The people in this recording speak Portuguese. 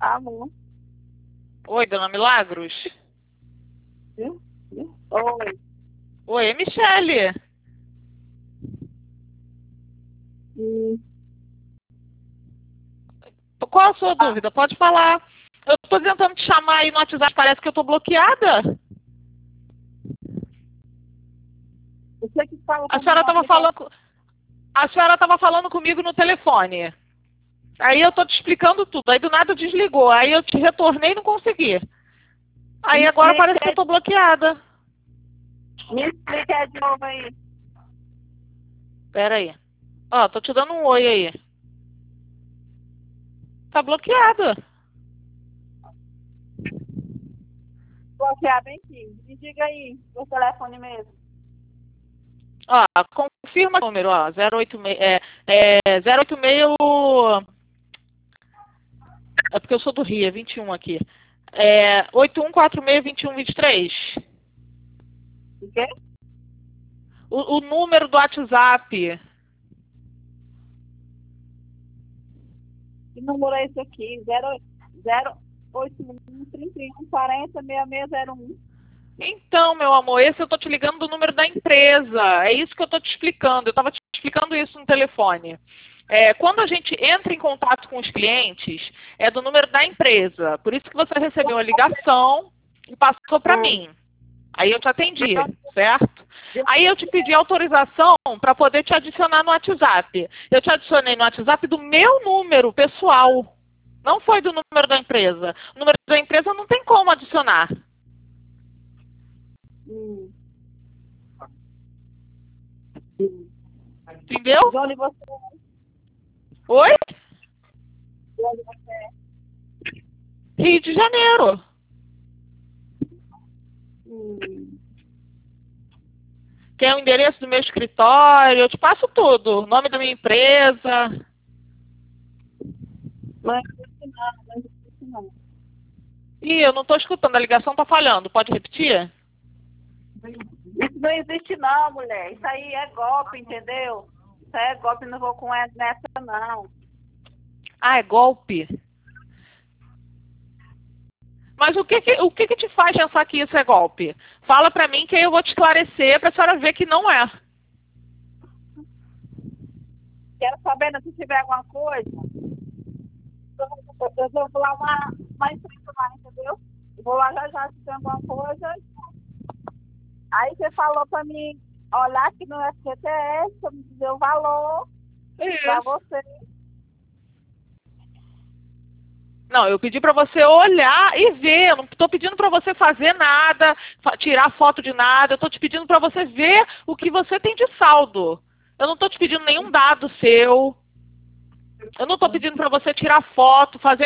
Alô? Oi, dona Milagros? Oi. Oi, é Michele. Hum, Qual a sua dúvida? Pode falar. Eu estou tentando te chamar aí no WhatsApp, parece que eu estou bloqueada. Você que fala A comigo senhora no estava aplicativo. falando, a senhora estava falando comigo no telefone. Aí eu estou te explicando tudo. Aí do nada desligou. Aí eu te retornei e não consegui. Aí agora parece que eu estou bloqueada. Me explica de novo aí. Pera aí. Ó, tô te dando um oi aí. Tá bloqueada. Bloquear bem aqui. Me diga aí, o telefone mesmo. Ó, confirma o número, ó. 086. 086. É porque eu sou do Rio, é 21 aqui. 81462123. O quê? O número do WhatsApp. Que número é esse aqui? 08131406601. Então, meu amor, esse eu tô te ligando do número da empresa. É isso que eu tô te explicando. Eu tava te explicando isso no telefone. Quando a gente entra em contato com os clientes, é do número da empresa. Por isso que você recebeu a ligação e passou para mim. Aí eu te atendi, certo? Aí eu te pedi autorização para poder te adicionar no WhatsApp. Eu te adicionei no WhatsApp do meu número pessoal. Não foi do número da empresa. O número da empresa não tem como adicionar. Hum. Entendeu? De onde você Oi? de onde você é? Rio de Janeiro. Hum. Quer o endereço do meu escritório? Eu te passo tudo. O nome da minha empresa. Não existe não, não existe não. Ih, eu não estou escutando. A ligação está falhando. Pode repetir? Isso não existe não, mulher. Isso aí é golpe, entendeu? Isso aí é golpe, não vou com essa nessa não. Ah, é golpe. Mas o que te faz pensar que isso é golpe? Fala pra mim que aí eu vou te esclarecer pra senhora ver que não é. Quero saber se tiver alguma coisa. Eu vou lá uma empresa lá, entendeu? Eu vou lá já já se tem alguma coisa. Aí você falou pra mim olhar aqui no FGTS, pra me dizer o valor pra Isso. você. Não, eu pedi pra você olhar e ver. Eu não estou pedindo pra você fazer nada, tirar foto de nada. Eu estou te pedindo pra você ver o que você tem de saldo. Eu não estou te pedindo nenhum dado seu. Eu não estou pedindo pra você tirar foto, fazer